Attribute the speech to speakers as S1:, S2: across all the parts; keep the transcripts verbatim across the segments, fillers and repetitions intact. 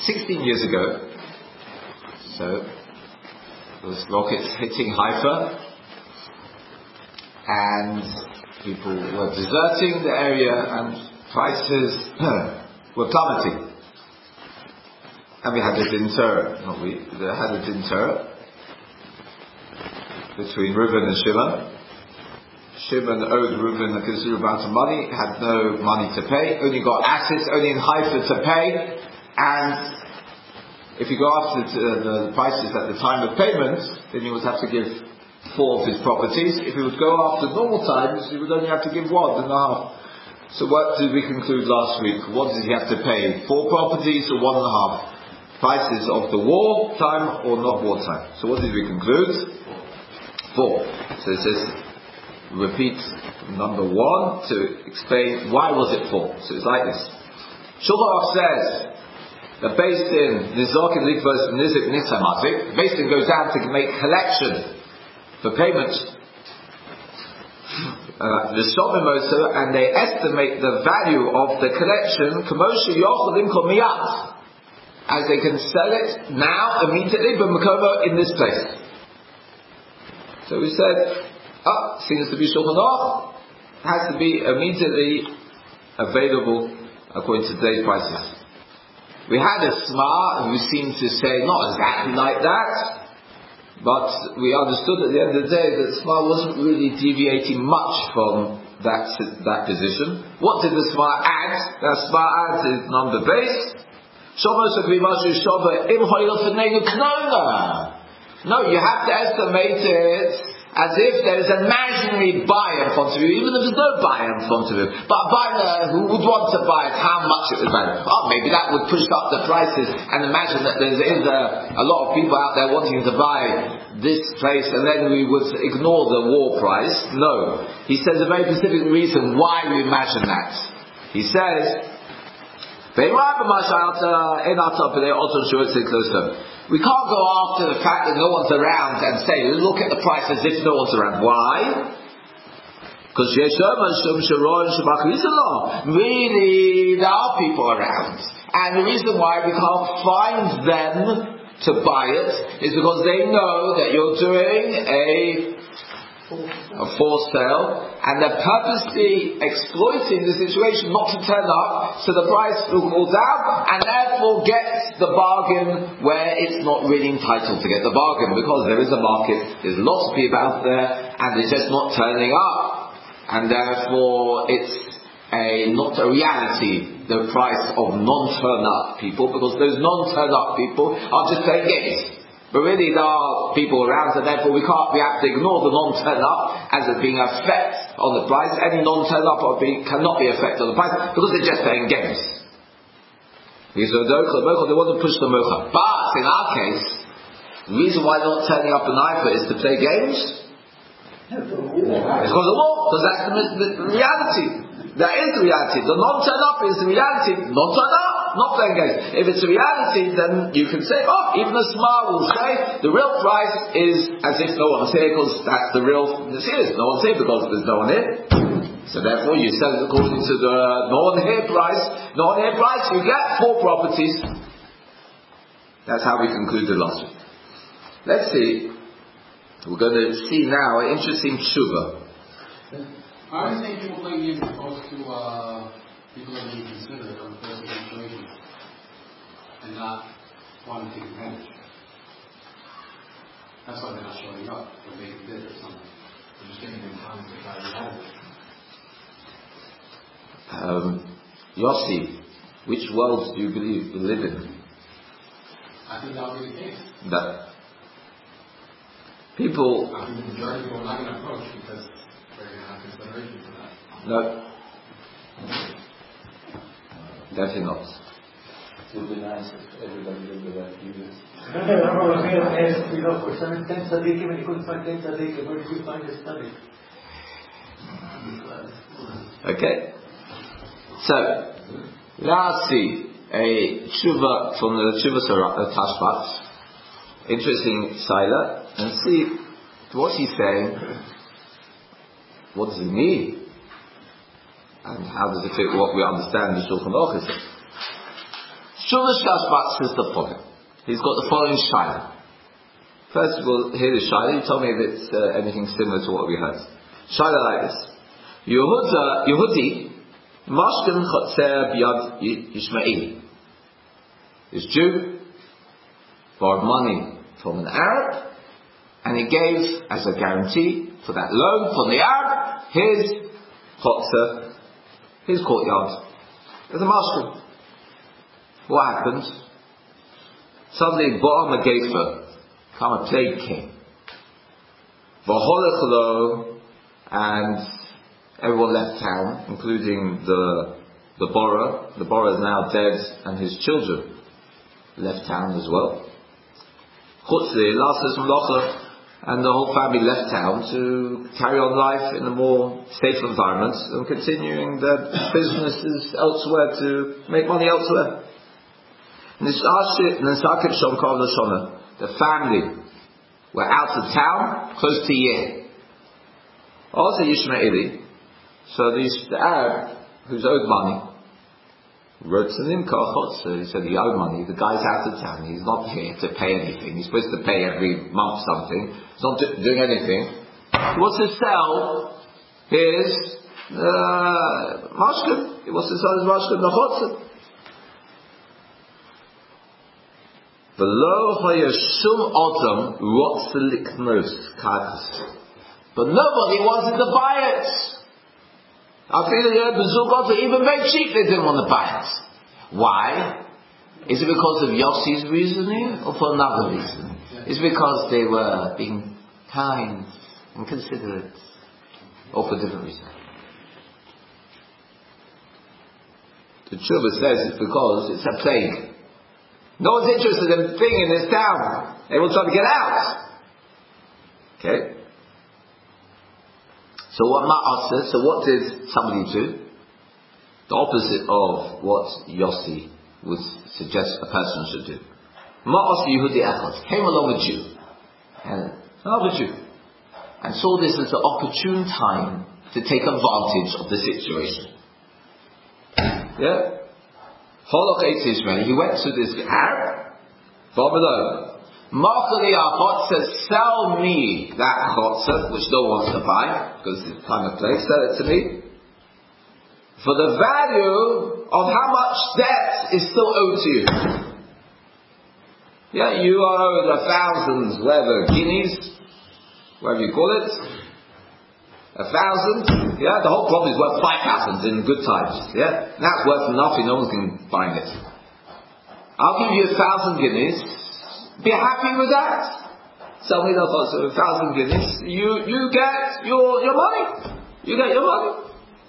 S1: Sixteen years ago, so those rockets hitting Haifa, and people were deserting the area, and prices were plummeting. And we had a din Torah, not we, they had a din Torah between Reuben and Shimon. Shimon owed Reuben a considerable amount of money, had no money to pay, only got assets, only in Haifa to pay, and if you go after the, the, the prices at the time of payment, then you would have to give four of his properties. If he would go after normal times, he would only have to give one and a half. So what did we conclude last week? What did he have to pay? Four properties or one and a half? Prices of the war time or not war time? So what did we conclude? Four. So it says, repeat number one to explain why was it four. So it's like this. Shulchan Aruch says that based in Nizok and Likvos and Nizik Nitzamatik, based in goes down to make collection for payment. Uh, the Shomim also, and they estimate the value of the collection Kamosha Yochalim Komiyat, as they can sell it now immediately, but Makomo in this place. So we said, oh, seems to be Shulchan Aruch, has to be immediately available according to today's prices. We had a Sma who seemed to say not exactly like that, but we understood at the end of the day that Sma wasn't really deviating much from that that position. What did the Sma add? The Sma adds is number base. No, you have to estimate it as if there is an imaginary buyer in front of you, even if there's no buyer in front of you. But a buyer who would want to buy it, how much it would value. Oh, maybe that would push up the prices, and imagine that there is a, a lot of people out there wanting to buy this place, and then we would ignore the war price. No. He says a very specific reason why we imagine that. He says, we can't go after the fact that no one's around and say, look at the price as if no one's around. Why? Because really there are people around. And the reason why we can't find them to buy it is because they know that you're doing a a forced sale, and they're purposely exploiting the situation not to turn up, so the price will fall down, and therefore get the bargain where it's not really entitled to get the bargain, because there is a market, there's lots of people out there, and they're just not turning up, and therefore it's a not a reality, the price of non-turn up people, because those non-turn up people are just playing games. But really there are people around, and therefore we can't, we have to ignore the non-turn up as it being an effect on the price. Any non-turn up or being, cannot be an effect on the price, because they're just playing games. Because they want to push the mocha. But in our case, the reason why they're not turning up an Haifa is to play games. It's because of the war, because that's the, the, the reality. That is the reality. The non-turn up is the reality. Non-turn up, not playing games. If it's a reality, then you can say, oh, even the Smar will say the real price is as if no one's here, because that's the real. This is no one's here because there's no one here. So therefore, you sell it according to the no one here price. No one here price. You get four properties. That's how we concluded last week. Let's see. We're going to see now an interesting tshuva.
S2: Why are you saying people playing games as opposed to uh, people that being considerate of the person's situation and not wanting to take advantage? That's why they're not showing up, or they did or something. They're just giving them time to try to have it.
S1: Um, Yossi, which world do you believe we live in?
S2: I think that would be the case.
S1: That people.
S2: I think the majority of people are not going to approach because they're going to have consideration for that.
S1: No. Definitely not.
S3: It would be nice if everybody lived the right views. For some ten tzaddikim, and you couldn't find ten tzaddikim, where did you find a tzaddik?
S1: Okay. So, let's see a tshuva from the Tshuva Tashbach. Interesting Sila, and see what he's saying. What does it mean? And how does it fit what we understand the Shulchan Aruch is? Shuvah Shashbat says the following. He's got the following shayla. First of all, here is shayla. He told me if it's uh, anything similar to what we heard. Shayla like this. Yehuda, Yehudi, Mashkin Chotzer B'yad Yishmaeli. This Jew borrowed money from an Arab, and he gave as a guarantee for that loan from the Arab his chotzer, his courtyard, as a mashkin. What happened? Suddenly, Ba'am Gefer, come a plague came. V'holech lo, and everyone left town, including the the borrower. The borrower is now dead, and his children left town as well. Chutzli, Lasses Mlocha, and the whole family left town to carry on life in a more safe environment and continuing their businesses elsewhere to make money elsewhere. The family were out of town close to Yeh. Also Yishmaeli. So these, the Arab who's owed money wrote to him, so he said he owed money, the guy's out of town, he's not here to pay anything, he's supposed to pay every month something, he's not do- doing anything. He wants to sell his uh, mashkin, he wants to sell his mashkin nachotze. Below hayashum otam what's the liknos karkas, but nobody wanted to buy it. I feel that the Zugot even very cheap, they didn't want to buy it. Why? Is it because of Yossi's reasoning or for another reason? It's because they were being kind and considerate, or for a different reason. The Tshuva says it's because it's a plague. No one's interested in being in this town. Everyone's trying to get out. Okay? So what Ma'aseh, so what did somebody do? The opposite of what Yossi would suggest a person should do. Ma'aseh Yehudi Echad, came along a Jew, and another Jew, and saw this as an opportune time to take advantage of the situation. Yeah? Holok Eitz Ishmael, he went to this Arab, Babylon. Markali Achot says, sell me that chotzer, which no one wants to buy, because it's time and place, sell it to me, for the value of how much debt is still owed to you. Yeah, you are owed a thousand, whatever, guineas, whatever you call it, a thousand, yeah, the whole property is worth five thousand in good times, yeah, now it's worth nothing, no one can buy it. I'll give you a thousand guineas, be happy with that. Sell me the chotzer, a thousand guineas. You you get your your money. You get your money.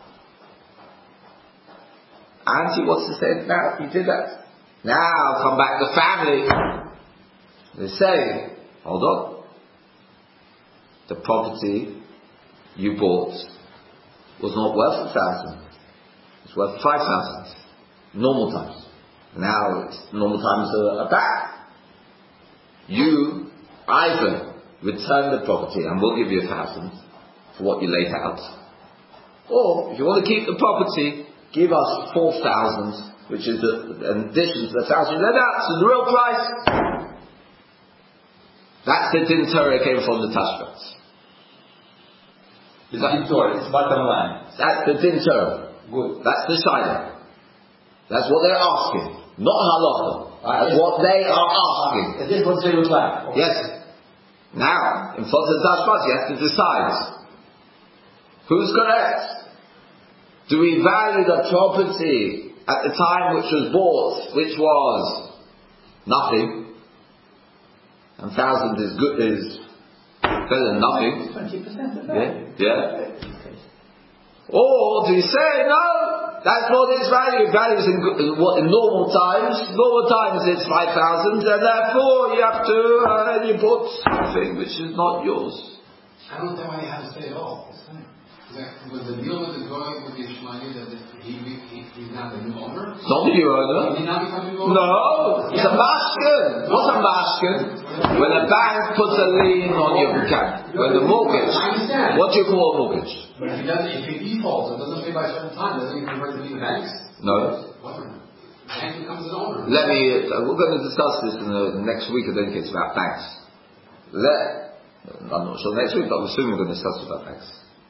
S1: And he wants to say now he did that. Now come back to family. They say, hold on. The property you bought was not worth a thousand. It's worth five thousand. Normal times. Now it's normal times are, are back. You either return the property and we'll give you a thousand for what you laid out, or if you want to keep the property, give us four thousand, which is the, an addition to the thousand you laid out, so the real price. That's the din Torah came from the Tashbetz.
S4: It's din Torah, it's bottom line.
S1: That's the din Torah.
S4: Good.
S1: That's the shayla. That's what they're asking. Not halacha. That's what they are asking.
S3: Is this what they would like?
S1: Yes. Now, in front of the Tashbetz, you have to decide. Who's correct? Do we value the property at the time which was bought, which was nothing? And thousand is good, is better than nothing.
S3: Twenty percent of that.
S1: Yeah. Yeah. Or do you say no? That's what its value. Values in, in, what, in normal times. Normal times it's five thousand, and therefore you have to uh, you bought something which is not yours.
S2: I don't know why you have to say it all. Was the deal with the guy with the Ishmaeli that he, he, he's not the new owner?
S1: It's not the new owner.
S2: Did he not become the new owner?
S1: No, it's a mashkin. What's a mashkin? When a bank puts a lien on your account, when the mortgage.
S2: I understand.
S1: What do you call a mortgage?
S2: But if he doesn't, if he defaults and doesn't pay by a certain time, doesn't he convert to the banks?
S1: No.
S2: What? bank becomes an owner.
S1: Let me, uh, we're going to discuss this in the next week, I think it's about banks. Let, I'm not sure next week, but I'm assuming we're going to discuss about banks.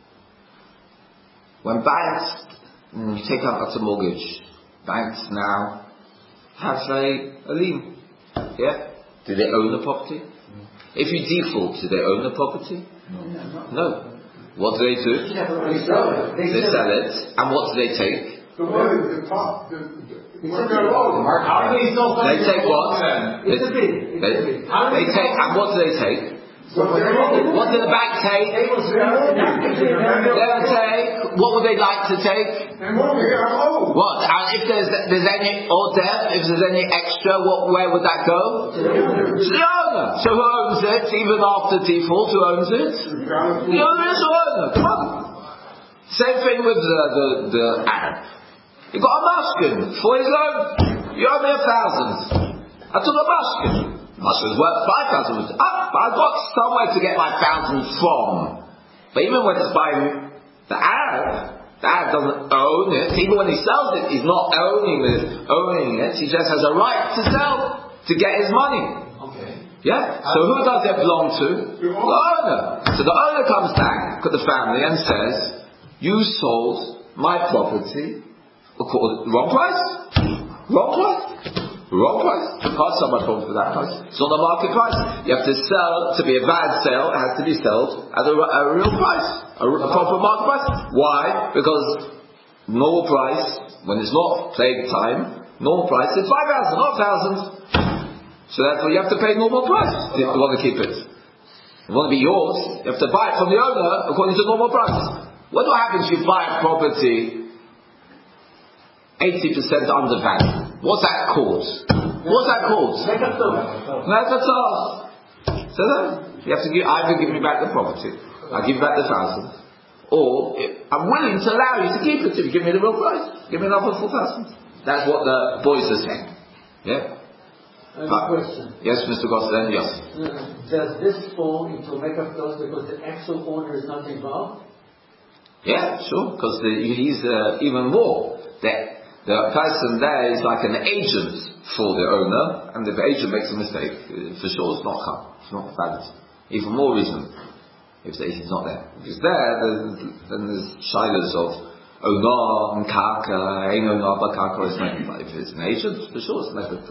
S1: When banks, mm, you take out a mortgage, banks now have a, a lien. Yeah? Do they own the property? Mm. If you default, do they own the property?
S3: No.
S1: No. What do they do?
S3: They sell it.
S1: They sell it. And what do they take?
S5: The money, the top, the, the, the
S3: It's a
S5: money
S3: bid.
S5: alone.
S2: How do they sell something?
S1: They take what?
S3: It's a bid. It's
S1: They,
S3: a bid.
S1: they take, and what do they take?
S5: So they own.
S1: What do the bank take?
S3: They will sell it.
S1: They'll take, what would they like to take?
S5: And what we got own.
S1: What? And if there's there's any or debt, if there's any extra, what where would that go? To the owner. So who owns it? Even after default, who owns it? The owner is the owner. Come on. Same thing with the the, the Arab. You got a maskin for his loan. You owe me a thousand. I took a maskin. Maskin's worth five thousand. Ah, I got somewhere to get my thousand from. But even when it's by the Arab, the Arab doesn't own it. Even when he sells it, he's not owning it. Owning it, he just has a right to sell to get his money.
S2: Okay.
S1: Yeah. So who does it belong to? The owner. So the owner comes back to the family and says, "You sold my property wrong price. Wrong price. Wrong price. You can't sell my property for that price. It's not the market price. You have to sell to be a valid sale. It has to be sold at a, a real price, a, a proper market price. Why? Because normal price, when it's not plague time, normal price is five thousand, not thousand. So therefore, you have to pay normal price if you want to keep it. If you want to be yours, you have to buy it from the owner according to normal price. What happens if you buy a property eighty percent undervalued? What's that called? What's that called? Mekatzah. So then, you have to give, either give me back the property, I give you back the thousand, or I'm willing to allow you to keep it if you give me the real price. Give me another four thousand. That's what the boys are saying. Yeah?
S3: I have a question.
S1: Yes, Mister Gosselin, yes.
S3: Does this fall into makeup clause because the actual owner is not involved?
S1: Yeah, sure, because he's uh, even more. The, the person there is like an agent for the owner, and if the agent makes a mistake, for sure it's not chal, it's not valid. Even more reason if the agent's not there. If he's there, then, then there's shilas of owner and kaka, ain't owner but kaka is not. But if it's an agent, for sure it's method.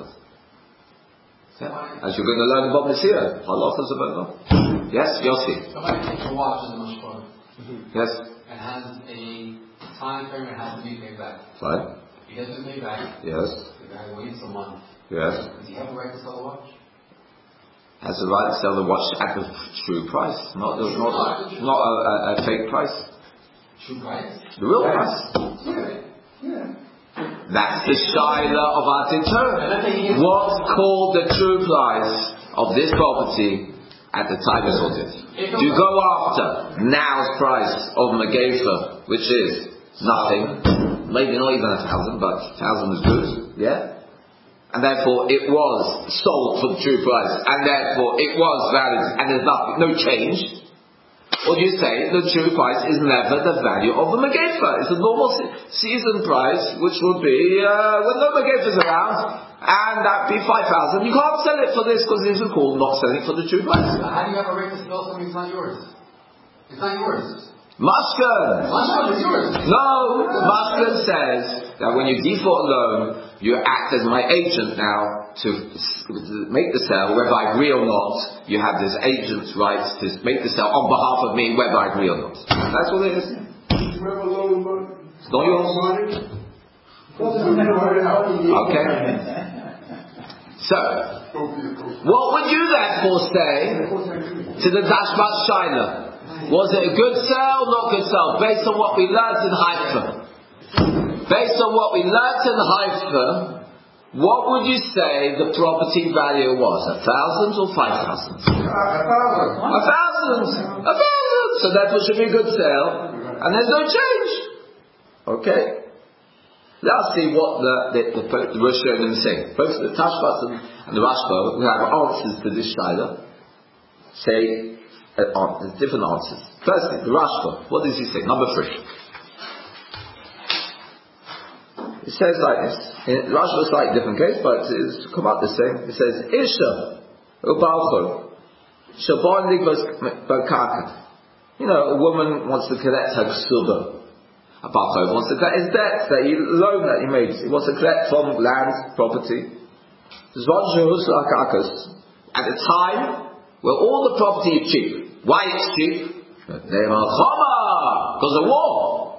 S1: Yeah. As you're going to learn about Messiah, halachas of owner. Yes, Yossi.
S2: Somebody takes a watch in the mashkor.
S1: Yes.
S2: It has a time frame it has to be paid back.
S1: Right.
S2: He doesn't pay back.
S1: Yes.
S2: The guy waits a month.
S1: Yes.
S2: Does he have a right to sell the watch?
S1: Has the right to sell the watch at the true price, not the,
S2: True
S1: not,
S2: price.
S1: not a, a, a fake price.
S2: True price?
S1: The real
S3: Yes.
S1: price.
S2: Yeah. Yeah.
S1: That's the shaila of our deterrent. What's called the true price of this property at the time it's sold it? Do you go after now's price of Megefa, which is nothing, maybe not even a thousand, but a thousand is good, yeah? And therefore it was sold for the true price, and therefore it was valid, and there's nothing, no change. Or do you say the true price is never the value of the Megefa? It's a normal se- season price, which would be uh, when no Megefa is around, and that'd be five thousand. You can't sell it for this because this is called not selling for the true price.
S2: But how do you have a right to sell something that's not yours? It's not yours.
S1: Mashkan!
S2: Mashkan is yours.
S1: No! Mashkan says that when you default a loan, you act as my agent now to, to make the sale, whether I agree or not. You have this agent's rights to make the sale on behalf of me, whether I agree or not. That's what it is. It's not yours. Okay. So, what would you therefore say to the Dashbat Shaila? Was it a good sale, not good sale? Based on what we learnt in Haifa. Based on what we learnt in Haifa, what would you say the property value was? A thousand or five thousand? A thousand! A thousand! So that should be a good sale. And there's no change. Okay? Let's see what the, the, the, the Rosh Hashanah say. Both the Tashbas and, and the Rashba, who have answers to this Shaila, say Uh, uh, different answers. Firstly, the Rashba, what does he say? Number three. He It says like this. In Rashi was slightly different case, but it's come out the same. It says, Isha, ubalchor, shabon ligvos b'karkat. You know, a woman wants to collect her ksuba. A balchor wants to collect his debt, that he loan that he made. He wants to collect from land, property. At a time where all the property is cheap. Why it's cheap? Because of war.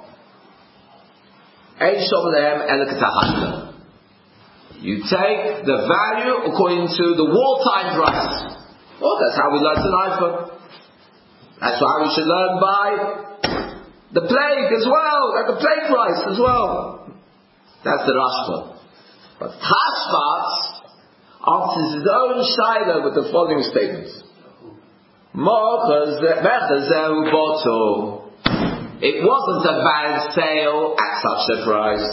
S1: You take the value according to the wartime price. Well, that's how we learn to life. That's why we should learn by the plague as well, at the plague price as well. That's the Rashba. But Tashbats answers his own shaila with the following statements. It wasn't a bad sale at such a price.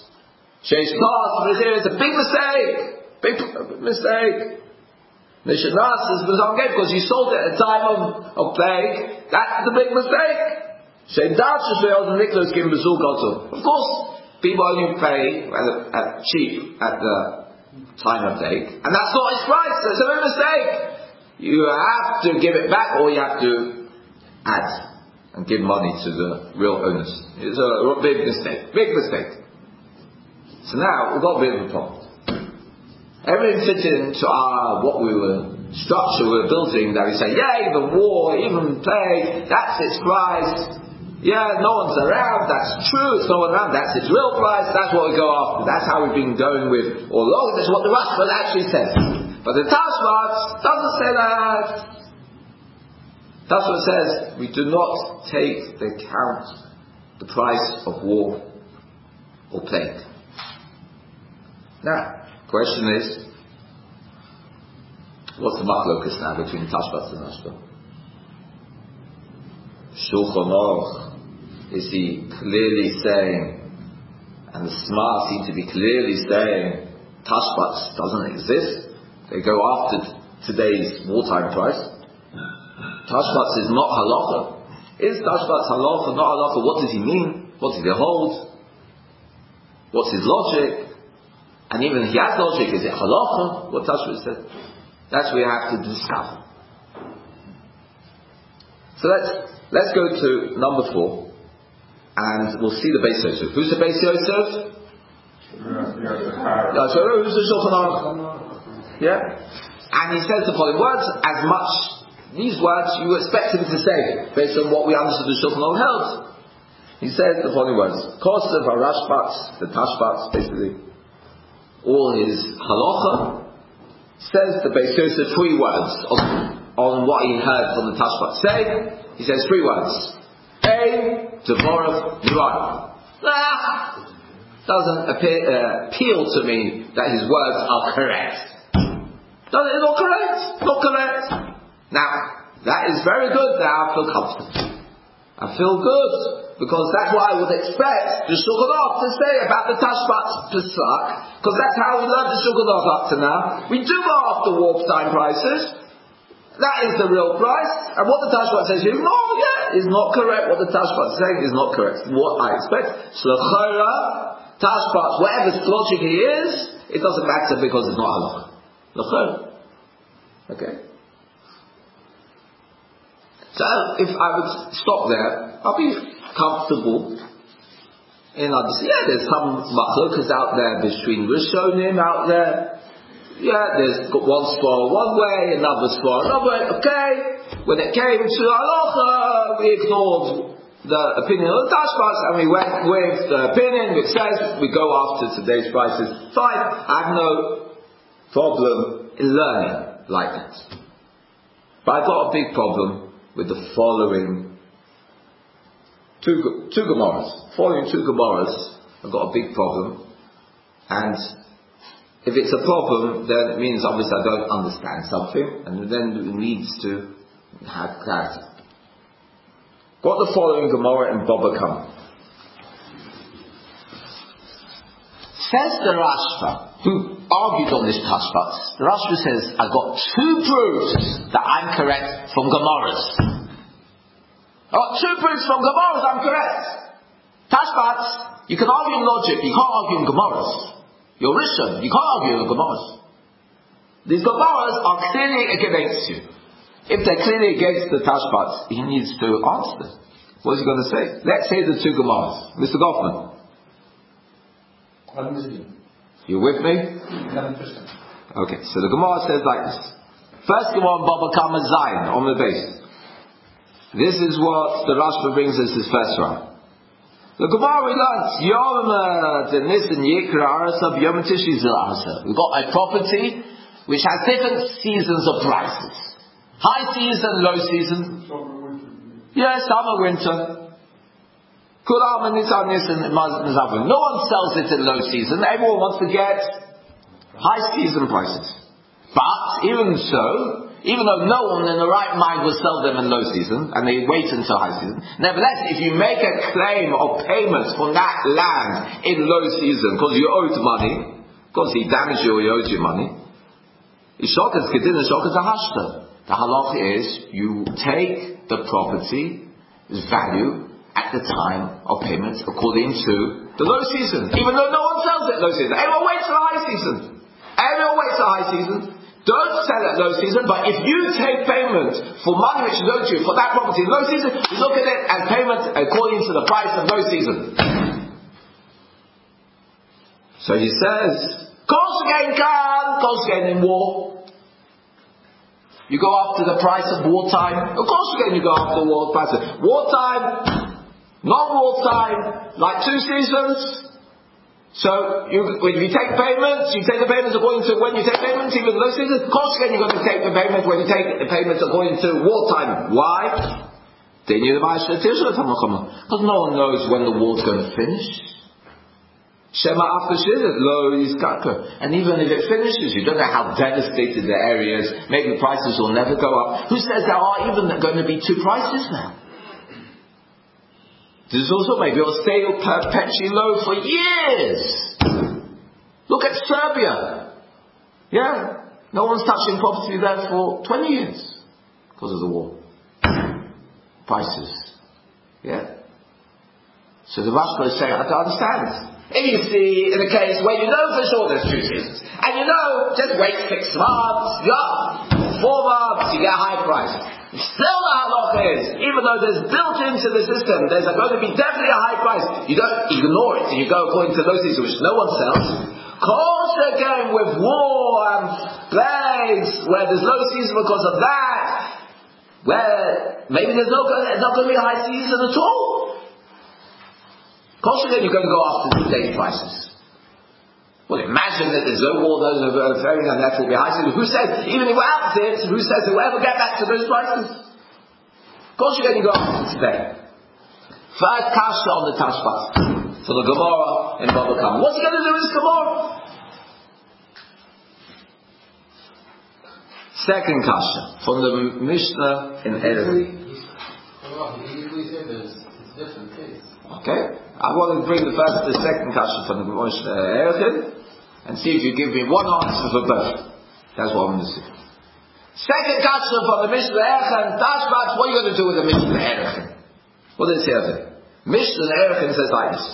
S1: It's a big mistake. Big mistake. Because you sold it at a time of, of plague. That's the big mistake. Of course, people only pay at, at cheap at the time of plague, and that's not its price. That's a big mistake. You have to give it back, or you have to add and give money to the real owners. It's a big mistake. Big mistake. So now we've got a bit of a problem. Everything fits into our what we were structure we were building. That we say, yeah, even war, even plague, that's its price. Yeah, no one's around. That's true. It's no one around. That's its real price. That's what we go after. That's how we've been going with all along. That's what the Rashba actually says. But the Tashbats doesn't say that. That's what it says. We do not take the account the price of war or plague. Now, question is, what's the machlokas now between Tashbats and Rashba? Shulchan Aruch, is he clearly saying, and the Smart seem to be clearly saying, Tashbats doesn't exist? They go after today's wartime price. Tashbats is not halacha. Is Tashbats halacha, not halacha? What does he mean? What does he hold? What's his logic? And even if he has logic, is it halacha? What Tashbats says? That's what we have to discover. So let's let's go to number four, and we'll see the Beis Yosef. Who's the Beis Yosef? Yeah, so who's the Shulchan Aruch? Yeah? And he says the following words, as much, these words you expect him to say, based on what we understood the Shulchan Aruch held. He says the following words, Kosev HaRashbats, the Tashbats, basically, all his halacha, says the Beis Yosef three words on, on what he heard from the Tashbats say. He says three words. A, Devorah, Dvar. Ah! Doesn't appear, uh, appeal to me that his words are correct. Doesn't it? Not correct. Not correct. Now, that is very good. Now I feel comfortable. I feel good. Because that's what I would expect the Shulchan Aruch to say about the Tashbats Pesach. Because that's how we learned the Shulchan Aruch up to now. We do go after wartime prices. That is the real price. And what the Tashbats says here, no, yeah, is not correct. What the Tashbats is saying is not correct. What I expect. L'chora, Tashbats, whatever logic he is, it doesn't matter because it's not halacha. L'chora. Okay. So if I would stop there, I'll be comfortable in understanding. Yeah, there's some machlokas out there between Rishonim out there. Yeah, there's got one swar one way, another swar another way. Okay, when it came to halacha, we ignored the opinion of the Tashbats and we went with the opinion which says we go after today's prices. Fine, I have no problem in learning like that. But I've got a big problem with the following two two Gemaras. Following two Gemaras, I've got a big problem, and if it's a problem, then it means obviously I don't understand something, and then it needs to have clarity. Got the following Gemara in Baba Kama. Says the Rashba, who argued on this Tashbats, the Rashba says, I've got two proofs that I'm correct from Gemaras. I've got two proofs from Gemaras I'm correct. Tashbats, You can argue in logic, you can't argue in Gemaras. You're Rishon, you can't argue in Gemaras. These Gemaras are clearly against you. If they're clearly against the Tashbats, he needs to answer them. What is he going to say? Let's say the two Gemaras. Mister Goffman.
S4: I'm with you.
S1: You with me? Okay, so the Gemara says like this. First Gemara on Baba Kama Zion, on the base. This is what the Rashba brings as his first round. The Gemara we learned, Yom Nisan Yikra Arasab Yom Tishi Zil Arasab. We've got a property which has different seasons of prices. High season, low season. Yes, summer, winter. No one sells it in low season. Everyone wants to get high season prices. But even so, even though no one in the right mind will sell them in low season, and they wait until high season, nevertheless, if you make a claim of payment for that land in low season because you owed money, because he damaged you or he owed you money, the halach is you take the property's value at the time of payment according to the low season. Even though no one sells it low season. Everyone waits for the high season. Everyone waits for the high season. Don't sell it low season, but if you take payment for money which is owed to you for that property in low season, you look at it as payment according to the price of low season. So he says, Kos again can, Kos again in war. You go after the price of wartime. Of course again you go after the war price of wartime. Non-wartime, like two seasons. So, you, when you take payments, you take the payments according to when you take payments, even those seasons. Of course, again, you're going to take the payments when you take the payments according to wartime. Why? Because no one knows when the war's going to finish. Shema after Shizit, lo yizkaka. And even if it finishes, you don't know how devastated the area is. Maybe the prices will never go up. Who says there are even going to be two prices now? There's also maybe it'll stay perpetually low for years. Look at Serbia. Yeah. No one's touching property there for twenty years. Because of the war. Prices. Yeah. So the Rashba is saying, I don't understand. If you see in a case where you know for sure there's two seasons, and you know, just wait six months, yeah, four months, you get a high price. Still the halach is, even though there's built into the system, there's going to be definitely a high price. You don't ignore it, and you go according to those seasons which no one sells. Course again with war and plagues, where there's low season because of that, where maybe there's no, not going to be a high season at all. Course again you're going to go after today's prices. Well, imagine that there's no war, there's no very and that will be high season. Who says, even if we're out there, who says it will ever get back to those prices? Of course you're going to go after today. First kasha on the Tashbas. For the Gemara in Baba Kama. What's he going to do with this Gemara? Second kasha from the Mishnah in Erev. Okay, I want to bring the first and the second kasha from the Mishnah Erev and see if you give me one answer for both. That's what I'm going to see. Second kasha from the Mishnah Erev and Tashbas. What are you going to do with the Mishnah Erev? What does it say there? Mishnah Erev says like this.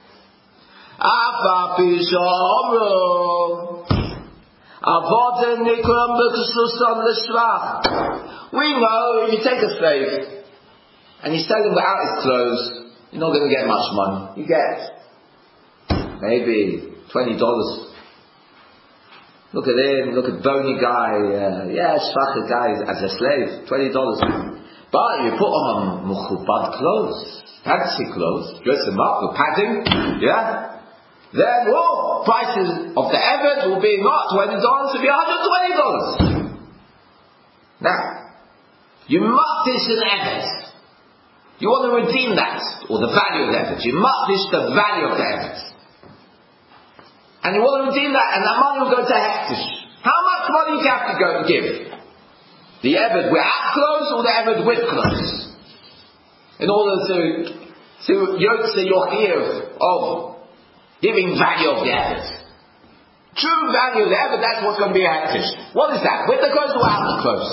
S1: Afa Pishamro Avoden Nikram B'Ksusan L'Shvach. We know if you take a slave and you sell him without his clothes, you're not going to get much money. You get maybe twenty dollars. Look at him, look at bony guy, uh, yeah, shvacha guy as a slave, twenty dollars. But you put on mukhubad clothes, fancy clothes, dress him up with padding, yeah? Then, oh, prices of the evet will be not twenty dollars, it'll be one hundred twenty dollars. Now, you matish an evet. You want to redeem that, or the value of the evet. You matish the value of the evet. And you want to redeem that, and that money will go to hektish. How much money do you have to go and give? The evet without clothes, or the evet with clothes? In order to, to yotze your chiyuv of giving value of the evet. True value of the evet, that's what's going to be a hektish. What is that? With the clothes or without the clothes?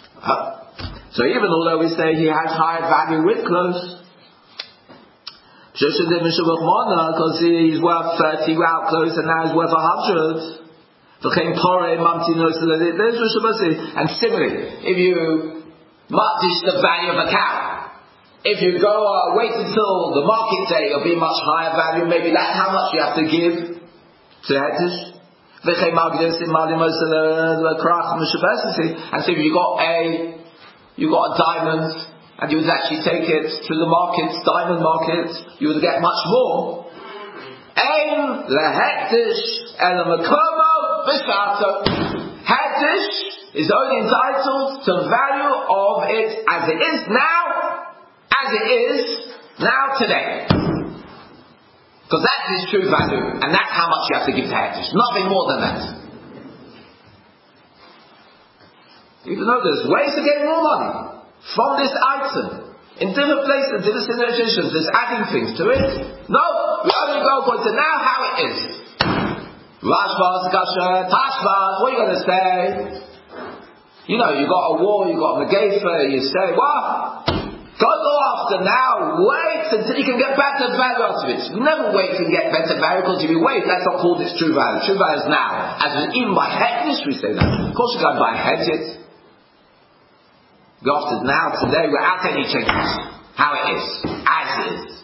S1: Huh? So even although we say he has higher value with clothes, Because he's worth thirty route clothes and now he's worth a hundred. And similarly, if you martish the value of a cow, if you go uh, wait until the market day, it'll be much higher value. Maybe that's how much you have to give to hektish. And so if you got a you got a diamond and you would actually take it to the markets, diamond markets, you would get much more. Ein lehektish el makomo b'shato. Hektish is only entitled to the value of it as it is now, as it is now today. Because that's its true value, and that's how much you have to give to hektish. Nothing more than that. Even though there's ways to get more money from this item, in different places, different situations, there's adding things to it. No, we only go according to now how it is. Rashbaz, Kasha, Tashbaz, what are you going to say? You know, you got a war, you got a Megafa, you say, what? Don't go after now, wait until you can get better value out of it. You never wait to get better value, because if you wait, that's not called its true value. True value is now. As even by hektish we say that. Of course you can't buy hedges. Go after now, today, without any changes. How it is. As it is.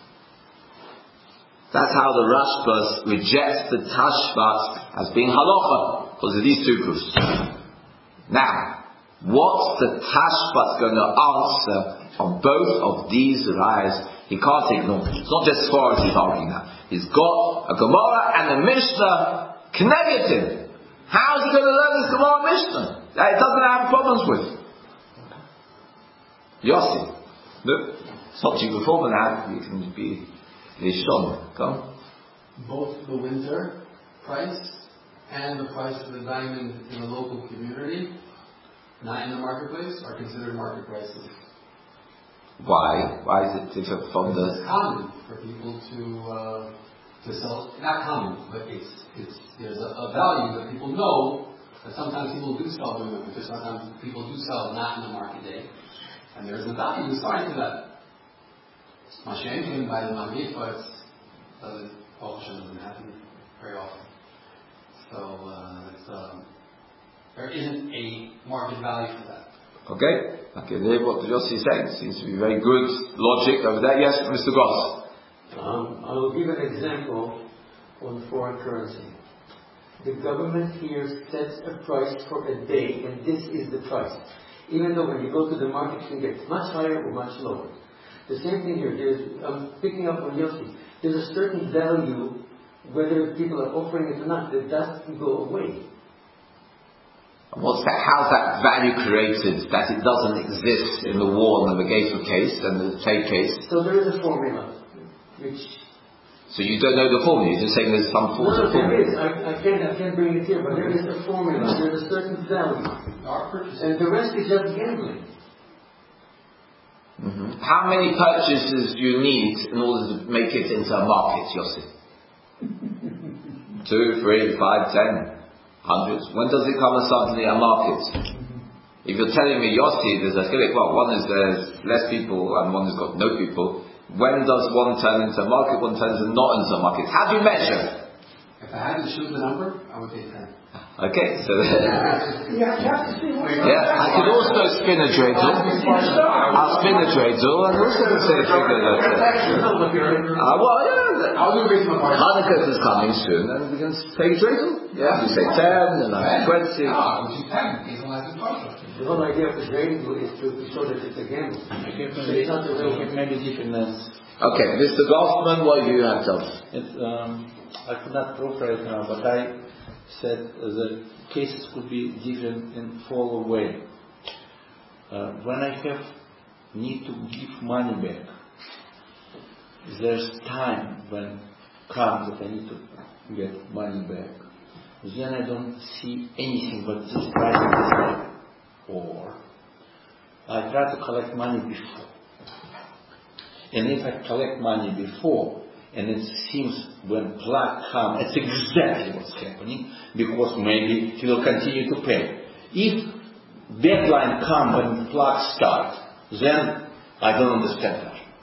S1: That's how the Rashbas rejects the Tashbas as being halacha, because of these two proofs. Now, what's the Tashbas going to answer on both of these rayas? He can't ignore it. It's not just far as he's arguing now. He's got a Gemara and a Mishnah connected him. How is he going to learn this Gemara and Mishnah that he doesn't have problems with? Yossi. Look, it's not you before, but now you can be Rishon. Come.
S2: Both the winter price and the price of the diamond in the local community, not in the marketplace, are considered market prices.
S1: Why? Why is it different from the?
S2: It's common for people to uh, to sell. Not common, but it's it's there's a, a value that people know that sometimes people do sell during the winter. Sometimes people do sell not in the market day. And there's a value assigned to that. Mashiach can buy the Magid, but it doesn't, doesn't happen very often. So uh, it's, um, there isn't a market value for that.
S1: Okay. Okay, there what Yossi is saying seems to be very good logic over that. Yes, Mister Goss.
S3: Um, I will give an example on foreign currency. The government here sets a price for a day, and this is the price. Even though when you go to the market, you can get much higher or much lower. The same thing here. There's, I'm picking up on Yossi. There's a certain value, whether people are offering it or not, that doesn't go away.
S1: What's that? How's that value created that it doesn't exist in the war and the Megafa case and the trade case?
S3: So there is a formula, which.
S1: So you don't know the formula. You're just saying there's some
S3: No,
S1: formula.
S3: no, there is. I, I can't. I can't bring it here, but there is a formula. There's a certain value.
S2: Our purchase.
S3: And the rest is just gambling.
S1: Mm-hmm. How many purchases do you need in order to make it into a market, Yossi? Two, three, five, ten, hundreds. When does it come as suddenly a market? If you're telling me, Yossi, there's a skillet, well, one is there's less people and one has got no people. When does one turn into a market, one turns into not into a market? How do you measure?
S2: If I had to choose the number, I would take ten.
S1: Okay, so
S5: You have to see what
S1: yeah, I could also spin a dreidel. I'll spin a dreidel and also say a figure like that. Uh, well, yeah,
S2: I'll do it based on my
S1: Hanukkah is coming soon, and we can take a dreidel. Yeah, you say ten, and I twenty.
S2: Ah, which is ten, based on last instruction.
S3: The whole idea of the trading is to show that it's a gamble. It's not the real.
S4: Maybe different.
S1: Okay, Mister Goffman, what do you have to tell us?
S4: It's, um, I could not prove right now, but I said uh, the cases could be different in follow way. Uh, when I have need to give money back, there's time when comes that I need to get money back. Then I don't see anything but this price of this money. Or I try to collect money before. And if I collect money before, and it seems when plug comes, it's exactly what's happening, because maybe he will continue to pay. If deadline comes when plug starts, then I don't understand that.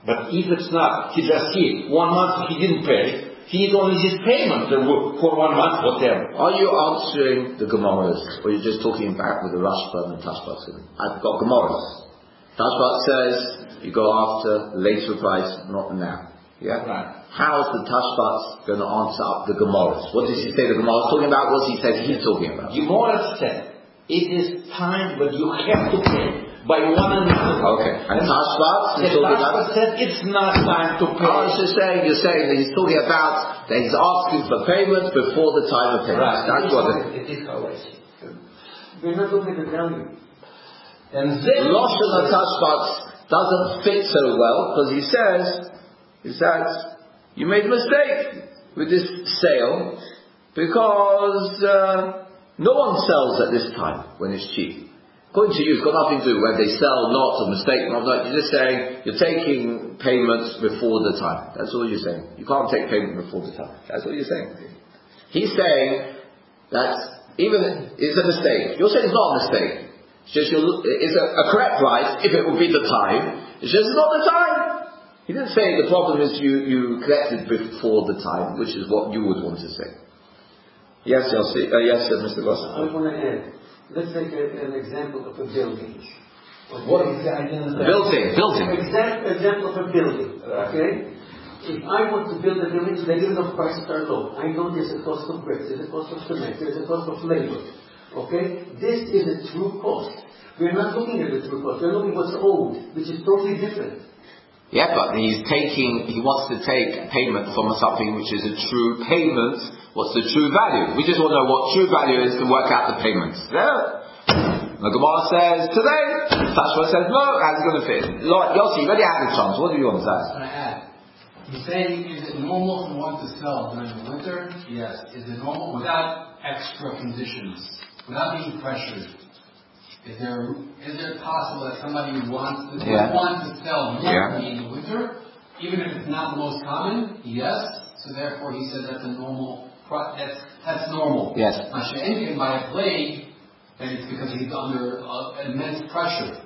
S4: But if it's not, he just see one month he didn't pay, he needs only his payment for one month, whatever.
S1: Are you answering the Gemaras, or are you just talking back with the Rashba and the Tashbat? I've got Gemaras. Tashbat says you go after later price, not now. Yeah?
S4: Right.
S1: How is the Tashbat going to answer up the Gemaras? What does he say the Gemara is talking about? What does he say he's talking about?
S4: Gemara said, it is time when you have to pay by one another.
S1: Okay. And Tashbat is talking about...
S4: said it's not time to pay.
S1: I was just saying, you're saying that he's talking about that he's asking for payment before the time of payment.
S4: Right.
S1: That's what
S4: it, it is how I see.
S3: We're not looking at the value.
S4: And then
S1: Lashon of Tashbat doesn't fit so well because he says, he says, you made a mistake with this sale because uh, no one sells at this time when it's cheap. According to you, it's got nothing to do whether they sell not or mistake not. You're just saying you're taking payments before the time. That's all you're saying. You can't take payment before the time. That's what you're saying. He's saying that even it's a mistake. You're saying it's not a mistake. It's just you're, it's a, a correct price if it would be the time. It's just not the time. He didn't say the problem is you, you collected before the time, which is what you would want to say. Yes, Yossi. Uh, yes, Mister Goss.
S3: I want to add. Let's take a, an example of a building. Okay.
S4: what is the idea?
S1: Building, building.
S3: Example, example of a building. Okay. If I want to build a building, the given of prices are low. I know there's a cost of bricks, there's a cost of cement, there's a cost of labor. Okay. This is a true cost. We're not looking at the true cost. We're looking at what's owed, which is totally different.
S1: Yeah, but he's taking, he wants to take payment from something which is a true payment. What's the true value? We just want to know what true value is to work out the payments. There. The Gemara says today, Tashba says no, how's it going to fit? Yossi, you already had a chance. What do you want to say?
S2: I want to add. He's saying, is it normal for one to sell during the winter? Yes. Is it normal without extra conditions, without being pressured? Is there is it possible that somebody wants to
S1: Yeah.
S2: want to sell normally
S1: Yeah.
S2: in the winter, even if it's not the most common? Yes. So therefore, he said that's a normal. That's that's normal.
S1: Yes.
S2: Anything by a plague, and it's because he's under uh, immense pressure,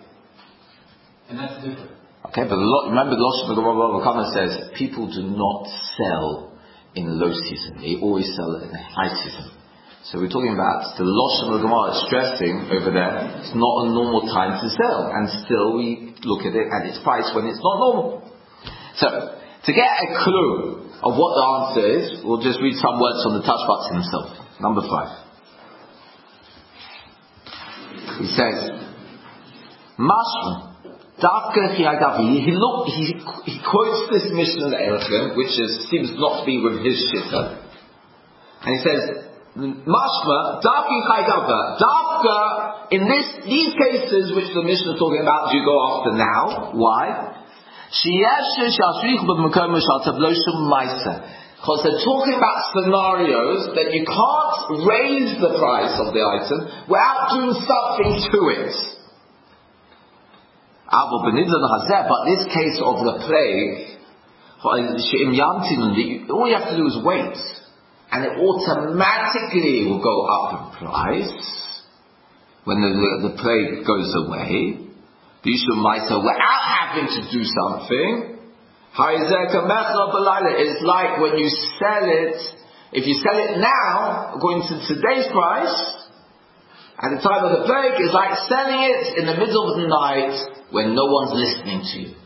S2: and that's different.
S1: Okay, but lo- remember the Lashon of the Gemara Kama says people do not sell in the low season; they always sell in the high season. So we're talking about the Lashon of the Gemara is stressing over there. It's not a normal time to sell, and still we look at it at its price when it's not normal. So to get a clue of what the answer is, we'll just read some words from the Tashbat himself. Number five. He says, Mashma, Dafka Chiyagavi, he look he he quotes this Mishnah Erechim, which is, seems not to be with his shitta. And he says, Mashma, Dafka Chiyagavi, Dafka, in this these cases which the Mishnah is talking about, do you go after now? Why? Because they're talking about scenarios that you can't raise the price of the item without doing something to it. But this case of the plague, all you have to do is wait, and it automatically will go up in price when the, the, the plague goes away. Without having to do something. It's like when you sell it, if you sell it now, according to today's price, at the time of the plague, it's like selling it in the middle of the night when no one's listening to you.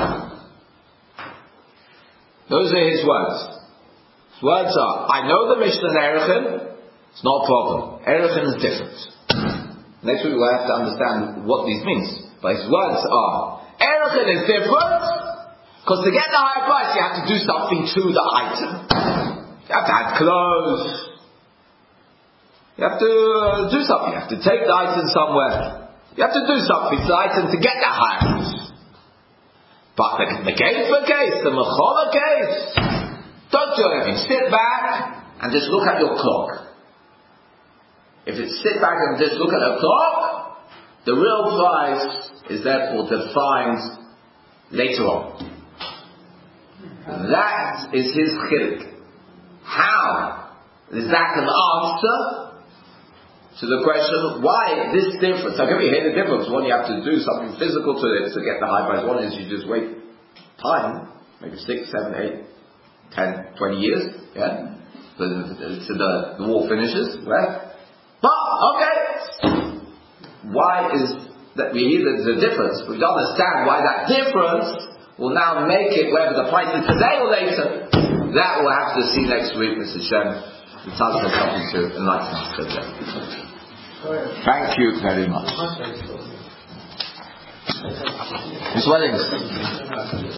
S1: Those are his words. His words are, I know the Mishnah in Erechim, it's not a problem. Erechim is different. Next week we'll have to understand what these means. But his words are, Erechim is different, because to get the higher price you have to do something to the item. You have to add clothes. You have to uh, do something. You have to take the item somewhere. You have to do something to the item to get the higher price. But the, the case for case, the Mechora case, don't do anything. Sit back and just look at your clock. If it's sit back and just look at the clock, the real price is therefore defined later on. That is his chilek. How is that an answer to the question, why this difference? I'll give you here the difference. One, you have to do something physical to it to get the high price. One is you just wait time, maybe six, seven, eight, ten, twenty years, yeah, so the, the, the war finishes, yeah. But, okay, why is that we hear that there's a difference? We don't understand why that difference will now make it, whether the price is today or later. That we'll have to see next week, Mister Shem. The time has something to enlighten us today. Thank you very much. Miss Weddings.